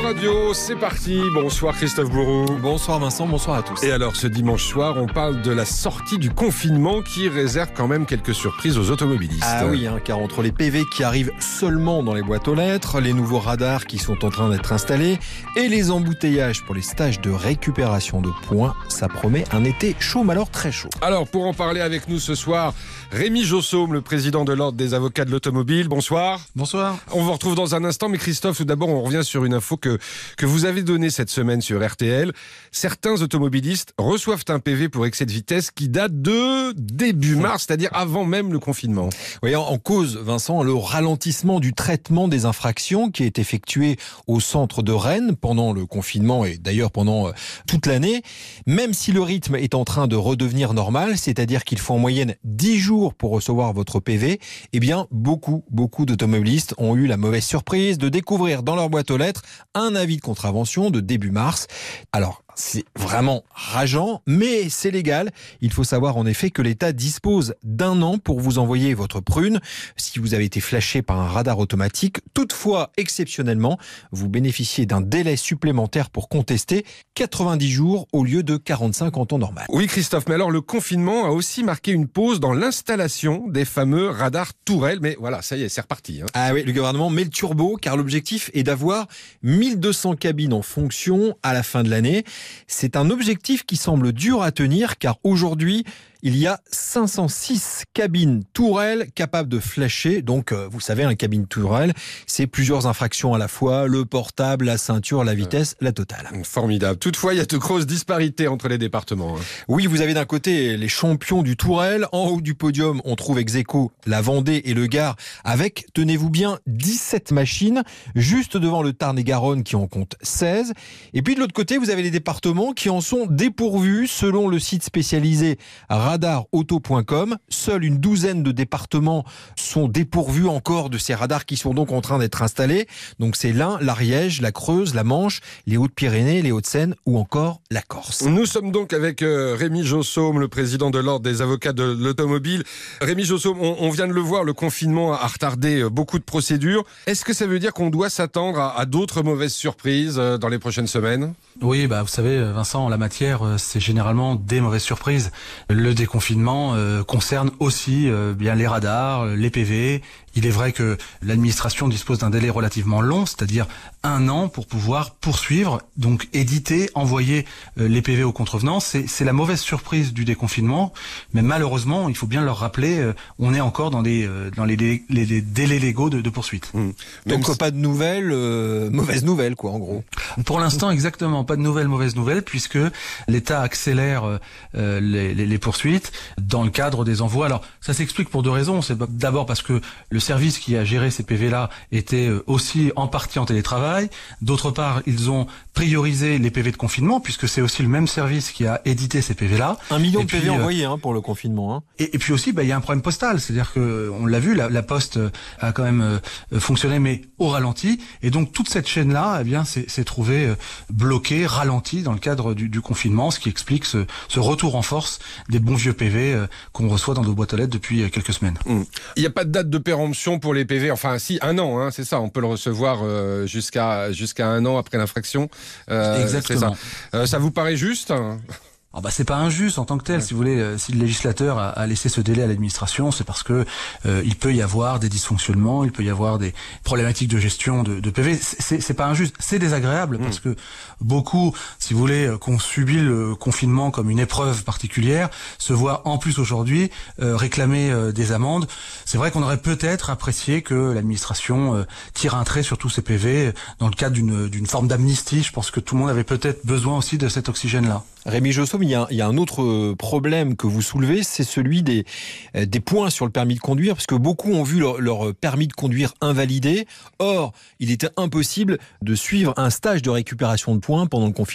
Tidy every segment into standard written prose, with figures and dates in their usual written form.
Radio, c'est parti. Bonsoir Christophe Bourou. Bonsoir Vincent, bonsoir à tous. Et alors ce dimanche soir, on parle de la sortie du confinement qui réserve quand même quelques surprises aux automobilistes. Ah oui, car entre les PV qui arrivent seulement dans les boîtes aux lettres, les nouveaux radars qui sont en train d'être installés et les embouteillages pour les stages de récupération de points, ça promet un été chaud, mais alors très chaud. Alors pour en parler avec nous ce soir, Rémi Jossaume, le président de l'Ordre des avocats de l'automobile. Bonsoir. Bonsoir. On vous retrouve dans un instant, mais Christophe, tout d'abord, on revient sur une info que vous avez donnée cette semaine sur RTL. Certains automobilistes reçoivent un PV pour excès de vitesse qui date de début mars, c'est-à-dire avant même le confinement. Oui, en cause, Vincent, le ralentissement du traitement des infractions qui est effectué au centre de Rennes pendant le confinement et d'ailleurs pendant toute l'année. Même si le rythme est en train de redevenir normal, c'est-à-dire qu'il faut en moyenne 10 jours pour recevoir votre PV, eh bien, beaucoup d'automobilistes ont eu la mauvaise surprise de découvrir dans leur boîte aux lettres un avis de contravention de début mars. Alors, c'est vraiment rageant, mais c'est légal. Il faut savoir en effet que l'État dispose d'1 an pour vous envoyer votre prune si vous avez été flashé par un radar automatique. Toutefois, exceptionnellement, vous bénéficiez d'un délai supplémentaire pour contester, 90 jours au lieu de 45 en temps normal. Oui Christophe, mais alors le confinement a aussi marqué une pause dans l'installation des fameux radars tourelles. Mais voilà, ça y est, c'est reparti. Ah oui, le gouvernement met le turbo car l'objectif est d'avoir 1200 cabines en fonction à la fin de l'année. C'est un objectif qui semble dur à tenir car aujourd'hui, il y a 506 cabines tourelles capables de flasher. Donc, vous savez, une cabine tourelle, c'est plusieurs infractions à la fois, le portable, la ceinture, la vitesse, la totale. Formidable. Toutefois, il y a de grosses disparités entre les départements. Oui, vous avez d'un côté les champions du tourelle. En haut du podium, on trouve ex aequo la Vendée et le Gard avec, tenez-vous bien, 17 machines, juste devant le Tarn-et-Garonne qui en compte 16. Et puis de l'autre côté, vous avez les départements qui en sont dépourvus selon le site spécialisé radarauto.com. Seule une douzaine de départements sont dépourvus encore de ces radars qui sont donc en train d'être installés. Donc c'est l'Ain, l'Ariège, la Creuse, la Manche, les Hautes-Pyrénées, les Hauts-de-Seine ou encore la Corse. Nous sommes donc avec Rémi Jossaume, le président de l'Ordre des avocats de l'automobile. Rémi Jossaume, on vient de le voir, le confinement a retardé beaucoup de procédures. Est-ce que ça veut dire qu'on doit s'attendre à d'autres mauvaises surprises dans les prochaines semaines ? Oui, vous savez, Vincent, en la matière, c'est généralement des mauvaises surprises. Le déconfinement concerne aussi bien les radars, les PV. Il est vrai que l'administration dispose d'un délai relativement long, c'est-à-dire 1 an pour pouvoir poursuivre, donc éditer, envoyer les PV aux contrevenants. C'est la mauvaise surprise du déconfinement, mais malheureusement, il faut bien leur rappeler, on est encore dans les délais légaux de poursuite. Donc pas de nouvelles, mauvaises nouvelles quoi en gros. Pour l'instant, exactement, pas de mauvaises nouvelles, puisque l'État accélère les poursuites dans le cadre des envois. Alors, ça s'explique pour 2 raisons. C'est d'abord parce que le service qui a géré ces PV-là était aussi en partie en télétravail. D'autre part, ils ont priorisé les PV de confinement, puisque c'est aussi le même service qui a édité ces PV-là. 1 million de PV envoyés pour le confinement. Et puis aussi, il y a un problème postal. C'est-à-dire que, on l'a vu, la Poste a quand même fonctionné, mais au ralenti. Et donc, toute cette chaîne-là, s'est trouvée bloquée, ralentie dans le cadre du confinement, ce qui explique ce retour en force des bons vieux PV qu'on reçoit dans nos boîtes aux lettres depuis quelques semaines. Il n'y a pas de date de péremption pour les PV, enfin si, 1 an, c'est ça, on peut le recevoir jusqu'à 1 an après l'infraction. Exactement. Ça vous paraît juste ? C'est pas injuste en tant que tel, si vous voulez. Si le législateur a laissé ce délai à l'administration, c'est parce que il peut y avoir des dysfonctionnements, il peut y avoir des problématiques de gestion de PV. C'est pas injuste, c'est désagréable parce que beaucoup, si vous voulez, qui ont subi le confinement comme une épreuve particulière, se voient en plus aujourd'hui réclamer des amendes. C'est vrai qu'on aurait peut-être apprécié que l'administration tire un trait sur tous ces PV dans le cadre d'une forme d'amnistie. Je pense que tout le monde avait peut-être besoin aussi de cet oxygène-là. Rémi Jossaume, il y a un autre problème que vous soulevez, c'est celui des points sur le permis de conduire, parce que beaucoup ont vu leur permis de conduire invalidé. Or, il était impossible de suivre un stage de récupération de points pendant le confinement.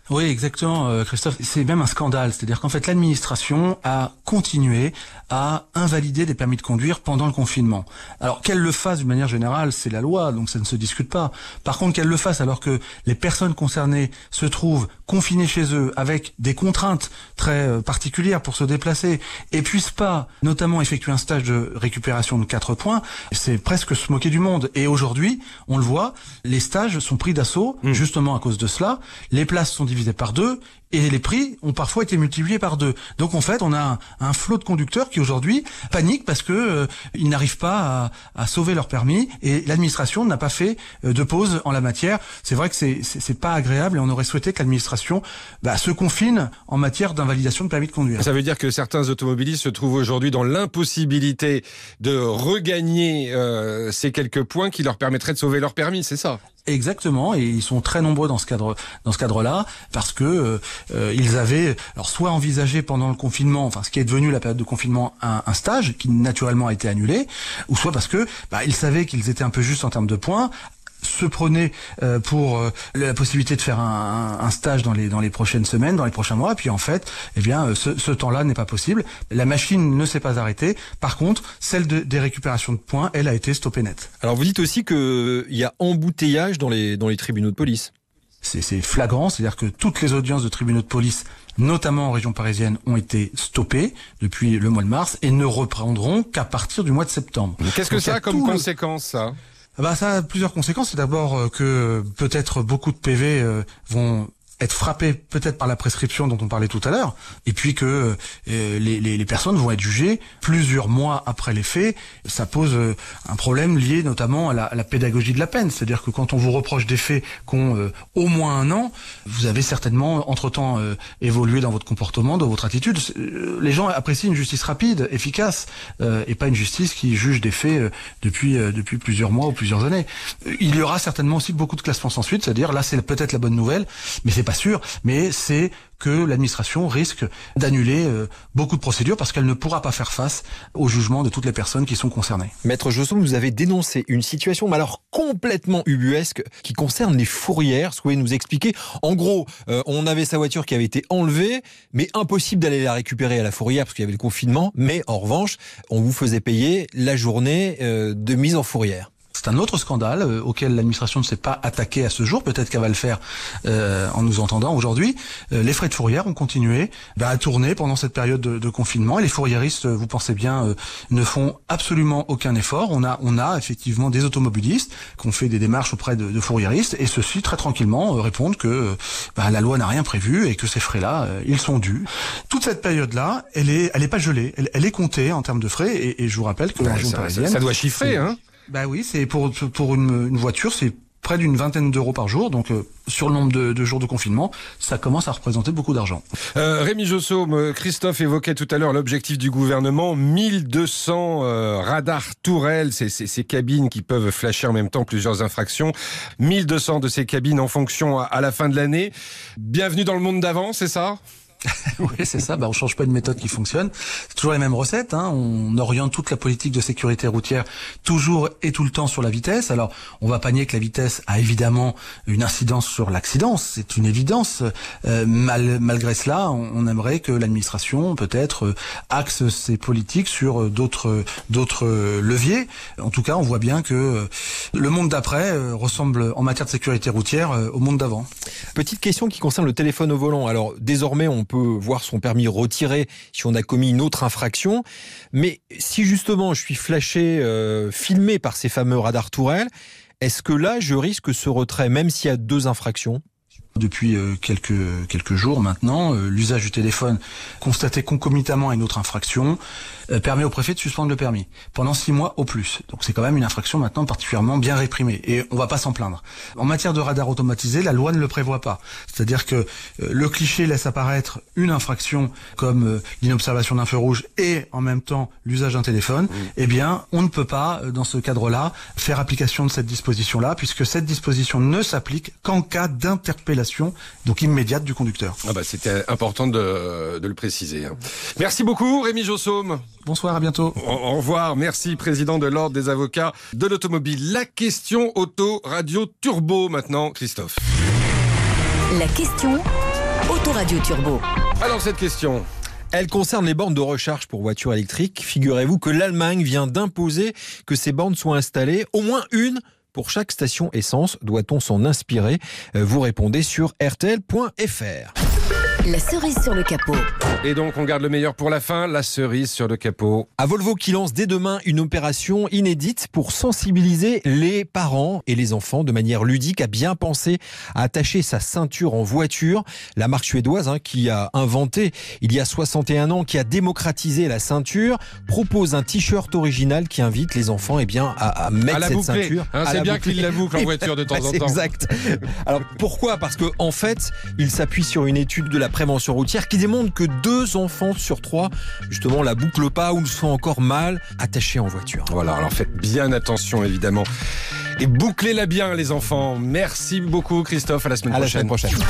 Oui, exactement, Christophe. C'est même un scandale. C'est-à-dire qu'en fait, l'administration a continué à invalider des permis de conduire pendant le confinement. Alors, qu'elle le fasse d'une manière générale, c'est la loi, donc ça ne se discute pas. Par contre, qu'elle le fasse alors que les personnes concernées se trouvent confinées chez eux avec des contraintes très particulières pour se déplacer et puissent pas, notamment, effectuer un stage de récupération de 4 points, c'est presque se moquer du monde. Et aujourd'hui, on le voit, les stages sont pris d'assaut, justement à cause de cela. Les places sont divisées par 2 et les prix ont parfois été multipliés par 2. Donc en fait, on a un flot de conducteurs qui aujourd'hui paniquent parce que ils n'arrivent pas à sauver leur permis et l'administration n'a pas fait de pause en la matière. C'est vrai que c'est pas agréable et on aurait souhaité que l'administration se confine en matière d'invalidation de permis de conduire. Ça veut dire que certains automobilistes se trouvent aujourd'hui dans l'impossibilité de regagner ces quelques points qui leur permettraient de sauver leur permis, c'est ça ? Exactement, et ils sont très nombreux dans ce cadre-là, parce que ils avaient soit envisagé pendant le confinement, enfin ce qui est devenu la période de confinement, un stage qui naturellement a été annulé, ou soit parce que ils savaient qu'ils étaient un peu justes en termes de points, se prenaient pour la possibilité de faire un stage dans les prochaines semaines, dans les prochains mois, et puis en fait, ce temps-là n'est pas possible. La machine ne s'est pas arrêtée. Par contre, celle des récupérations de points, elle a été stoppée net. Alors vous dites aussi qu'il y a embouteillage dans les tribunaux de police. C'est flagrant, c'est-à-dire que toutes les audiences de tribunaux de police, notamment en région parisienne, ont été stoppées depuis le mois de mars et ne reprendront qu'à partir du mois de septembre. Mais qu'est-ce que ça a comme conséquence, ça ? Ça a plusieurs conséquences. C'est d'abord que peut-être beaucoup de PV vont être frappés peut-être par la prescription dont on parlait tout à l'heure, et puis que les personnes vont être jugées plusieurs mois après les faits. Ça pose un problème lié notamment à la pédagogie de la peine, c'est-à-dire que quand on vous reproche des faits qui ont au moins 1 an, vous avez certainement entre-temps évolué dans votre comportement, dans votre attitude. Les gens apprécient une justice rapide, efficace, et pas une justice qui juge des faits depuis plusieurs mois ou plusieurs années. Il y aura certainement aussi beaucoup de classements sans suite, c'est-à-dire là c'est peut-être la bonne nouvelle, mais c'est pas sûr, mais c'est que l'administration risque d'annuler beaucoup de procédures parce qu'elle ne pourra pas faire face au jugement de toutes les personnes qui sont concernées. Maître Jossaume, vous avez dénoncé une situation, mais alors complètement ubuesque, qui concerne les fourrières. Est-ce que vous pouvez nous expliquer ? En gros, on avait sa voiture qui avait été enlevée, mais impossible d'aller la récupérer à la fourrière parce qu'il y avait le confinement, mais en revanche, on vous faisait payer la journée de mise en fourrière. C'est un autre scandale auquel l'administration ne s'est pas attaquée à ce jour. Peut-être qu'elle va le faire en nous entendant aujourd'hui. Les frais de fourrière ont continué à tourner pendant cette période de confinement. Et les fourriéristes, vous pensez bien, ne font absolument aucun effort. On a effectivement des automobilistes qui ont fait des démarches auprès de fourriéristes et ceux-ci, très tranquillement, répondent que la loi n'a rien prévu et que ces frais-là, ils sont dus. Toute cette période-là, elle est pas gelée. Elle est comptée en termes de frais. Et je vous rappelle que la région parisienne... Ça doit chiffrer, hein ? Oui, c'est pour une voiture, c'est près d'une vingtaine d'euros par jour. Donc, sur le nombre de jours de confinement, ça commence à représenter beaucoup d'argent. Rémi Jossaume, Christophe évoquait tout à l'heure l'objectif du gouvernement, 1200 radars tourelles, ces cabines qui peuvent flasher en même temps plusieurs infractions. 1200 de ces cabines en fonction à la fin de l'année. Bienvenue dans le monde d'avant, c'est ça ? Oui, c'est ça. On change pas une méthode qui fonctionne. C'est toujours les mêmes recettes. On oriente toute la politique de sécurité routière toujours et tout le temps sur la vitesse. Alors, on va pas nier que la vitesse a évidemment une incidence sur l'accident. C'est une évidence. Malgré cela, on aimerait que l'administration peut-être axe ses politiques sur d'autres leviers. En tout cas, on voit bien que le monde d'après ressemble en matière de sécurité routière au monde d'avant. Petite question qui concerne le téléphone au volant. Alors, désormais, on peut voir son permis retiré si on a commis une autre infraction. Mais si justement je suis flashé, filmé par ces fameux radars tourelles, est-ce que là je risque ce retrait même s'il y a 2 infractions ? Depuis quelques jours maintenant, l'usage du téléphone constaté concomitamment à une autre infraction permet au préfet de suspendre le permis pendant 6 mois au plus. Donc c'est quand même une infraction maintenant particulièrement bien réprimée et on va pas s'en plaindre. En matière de radar automatisé, la loi ne le prévoit pas. C'est-à-dire que le cliché laisse apparaître une infraction comme l'inobservation d'un feu rouge et en même temps l'usage d'un téléphone. Eh bien, on ne peut pas dans ce cadre-là faire application de cette disposition-là puisque cette disposition ne s'applique qu'en cas d'interpellation donc immédiate du conducteur. C'était important de le préciser. Merci beaucoup Rémi Jossaume. Bonsoir, à bientôt. Au revoir, merci président de l'Ordre des avocats de l'automobile. La question auto radio turbo maintenant, Christophe. La question Autoradio Turbo. Alors cette question. Elle concerne les bornes de recharge pour voitures électriques. Figurez-vous que l'Allemagne vient d'imposer que ces bornes soient installées, au moins une pour chaque station essence. Doit-on s'en inspirer? Vous répondez sur rtl.fr. La cerise sur le capot. Et donc on garde le meilleur pour la fin, la cerise sur le capot. À Volvo qui lance dès demain une opération inédite pour sensibiliser les parents et les enfants de manière ludique à bien penser à attacher sa ceinture en voiture. La marque suédoise qui a inventé il y a 61 ans, qui a démocratisé la ceinture, propose un t-shirt original qui invite les enfants à mettre cette ceinture. C'est bien qu'il la boucle en voiture de temps en temps. Exact. Alors pourquoi? Parce que en fait, il s'appuie sur une étude de la prévention routière qui démontre que 2 enfants sur 3 justement la bouclent pas ou sont encore mal attachés en voiture. Voilà, alors faites bien attention évidemment et bouclez-la bien les enfants. Merci beaucoup Christophe, à la semaine prochaine.